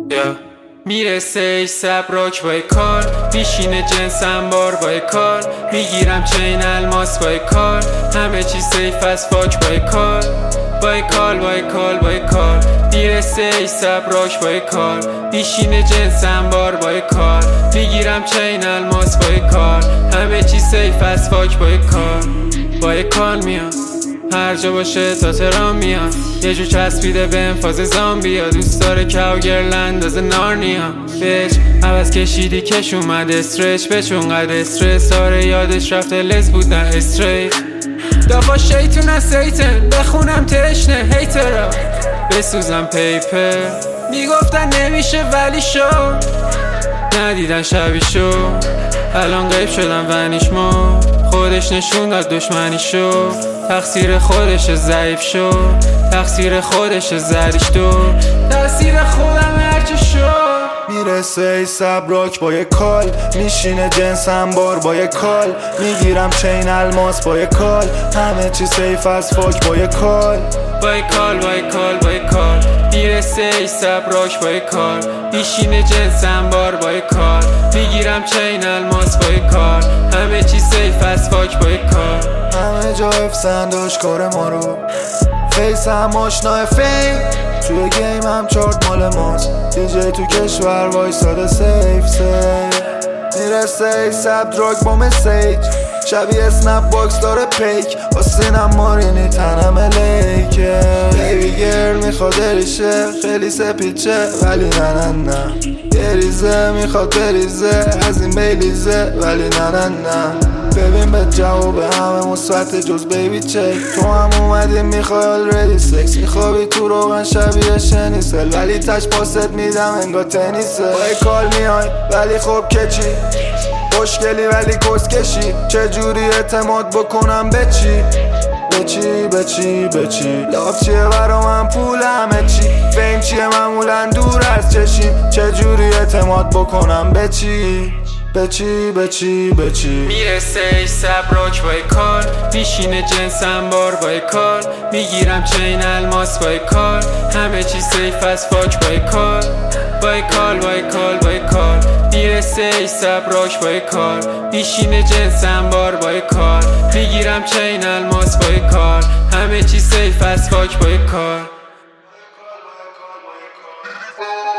میرسه سبراک با کار، میشینه جنس انبار با کار، میگیرم چین الماس با کار، همه چی سیف از فاک با کار، با کال میرسه سبراک با کار، میشینه جنس انبار با کار، میگیرم چین الماس با کار، همه چی سیف از فاک با کال میاد، هر جا باشه تا تهران میاد، یه جو چسبیده بهم فاز زامبیا، دوست داره کاوگرل اندازه نارنیا، بهش عوض کشیدی کش اومد استرچ، بهش اونقدر استرس آره یادش رفته لز بود نه استریت، دافا شیطون از سیتن بخونم تشنه هیترا، بسوزم پیپر میگفتن نمیشه ولی شو، ندیدن شبی شو، الان غیب شدم ونیش ما، خودش نشون داد دشمنی شو، تقصیر خودش ضعیف شو، تقصیر خودش زدیش تو، تقصیر خودم هرچی شو. میرسه سبراک با یه کال، میشینه جنس انبار با یه کال، میگیرم چین الماس با یه کال، همه چی سیف از فاک با یه کال، با کال میرسه سبراک با کال، میشینه جنس انبار با کال، میگیرم چین الماس با کال، همه چی سیف از فاک با کال، همه جا افسنداش کار ما رو، فیس هم آشناه فیم، توی گیم هم چارت مال ماست، دیجی تو کشور وایساده سیف میرسه سب دراگ با مسیج، شبیه اسنپ باکس داره پیک، با سینم مارینی تنم لیکه، بیبی گرل میخواد ریشه خیلی سپیچه ولی نه یه ریزه میخواد بریزه از این بیلیزه ولی نه ببین به جواب همه مثبت جز بیبی چک، تو هم اومدی میخوای آلردی سکس، میخوابی تو روغن شبیه شنیسل ولی تش پاست میدم انگار تنیسه، با کال میای ولی خب که چی، خوشگلی ولی کسکشی، چجوری اعتماد بکنم به چی لاف چیه برا من پول همه چی، فیم چیه معمولا دور از چشیم، چجوری اعتماد بکنم به چی میرسه سبراک با کال، میشینه جنس انبار با کال، میگیرم چین الماس با کال، همه چی سیف از فاک با کال، با کال میرسه سبراک با کال، میشینه جنس انبار با کال، میگیرم چین الماس با کال، همه چی سیف از فاک با کال.